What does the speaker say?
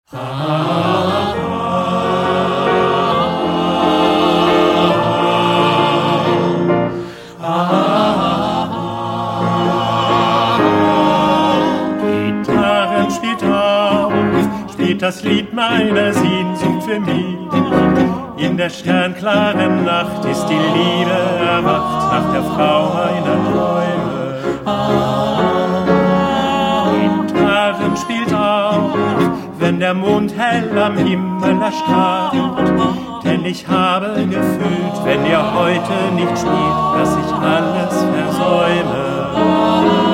Gitarren spielt auf, spielt das Lied meiner Sehnsucht für mich. In der sternklaren Nacht ist die Liebe erwacht nach der Frau meiner Träume. Gitarren spielt auf, wenn der Mond hell am Himmel erstrahlt. Denn ich habe gefühlt, wenn ihr heute nicht spielt, dass ich alles versäume.